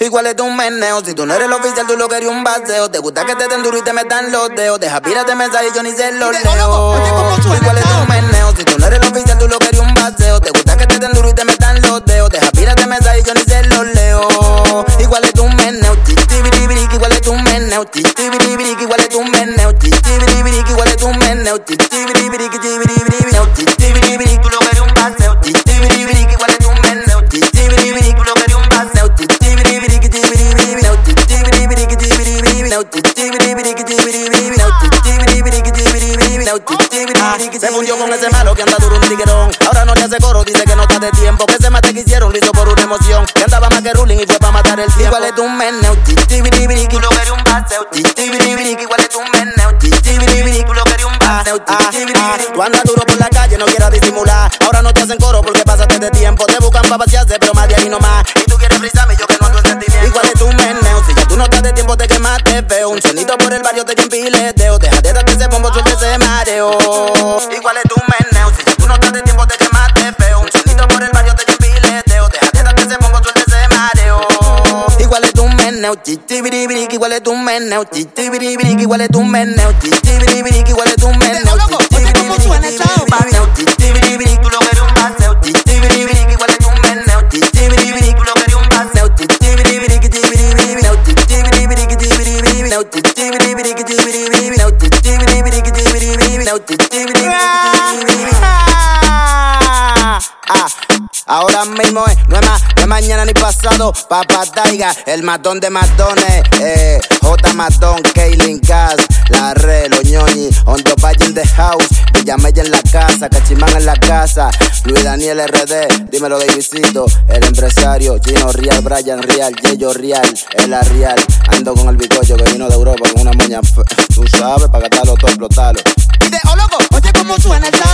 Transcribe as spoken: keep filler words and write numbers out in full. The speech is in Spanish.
¿Y cuál es tu meneo? Si tú no eres el oficial, tú lo querías un baseo. Te gusta que te den duro y te metan los dedos. Deja pírate mensaje y yo ni se los leo. ¿Y cuál es tu meneo? Si tú no eres el oficial, tú lo querías un baseo. Te gusta que te den duro y te metan los dedos. Deja pírate mensaje y yo ni se los leo. ¿Y cuál es tu meneo? Chichibiribiriki, ¿cuál es tu meneo? Chichibiribiriki, ¿cuál es tu meneo? Chichibiribiriki, ¿cuál es tu meneo? Chichibiribiriki, chichibiribiriki, chichibiribiriki, tú lo querías un baseo. Chichibiribiriki, ¿cuál es tu meneo? Chichibiribiriki, tú lo querías un baseo. Chichibiribiriki, chichibiribiriki, chichibiribiriki, chichibiribiriki, chichibiribiriki, chichibiribiriki. Se fundió con ese malo que anda duro un tiguerón. Ahora no le hace coro, dice que no está de tiempo. Que ese mate que hicieron lo hizo por una emoción. Que andaba más que ruling y fue pa' matar el tiempo. ¿Cuál es tu meneo? Chichibiribiriki, tú lo querías un baseo. Chichibiribiriki, ¿cuál es tu meneo? Chichibiribiriki, tú lo querías un baseo. Chichibiribiriki. Tú andas duro por la calle, no quieras disimular. Ahora no te hacen coro porque pasaste de tiempo. Te buscan pa' pasearse, pero más de ahí no más. Y tú quieres frisarme, yo que no ando en sentimiento. ¿Y cuál es tu meneo? Si ya tú no estás de tiempo, te quemaste feo. Un sonito por el barrio te dio un pileteo. Déjate darte ese bombo, suelte ese mareo. ¿Y cuál es tu meneo? Si ya tú no estás de tiempo, te quemaste feo. Un sonito por el barrio te dio un pileteo. Déjate darte ese bombo, suelte ese mareo. ¿Y cuál es tu meneo? Chichibiribiriki, ¿cuál es tu meneo? Chichibiribiriki, ¿cuál es tu meneo? Chichibiribiriki, ¿cuál es tu meneo? Chichibiribiriki, tú lo querías un baseo. Chichibiribiriki, ¿cuál es tu meneo? Chichibiribiriki, tú lo querías un baseo. Chichibiribiriki, chichibiribiriki, chichibiribiriki, chichibiribiriki, chichibiribiriki, chichibiribiriki. Ahora mismo es, no es más, no es mañana ni pasado. Papa Taiga, el matón de matones, eh, J Matón, Kaylin Cass, La Re, Los Ñoñi, Hondo Valle in the house, Villamella en la casa, Cachimán en la casa, Luis Daniel R D, dímelo Davidcito, el empresario, Chino Real, Brian Real, Yeyo Real, Ela Real, ando con el bicocho que vino de Europa con una moña, tú sabes, para gastarlo todo, explotarlo. Y de, oh loco, oye cómo suena el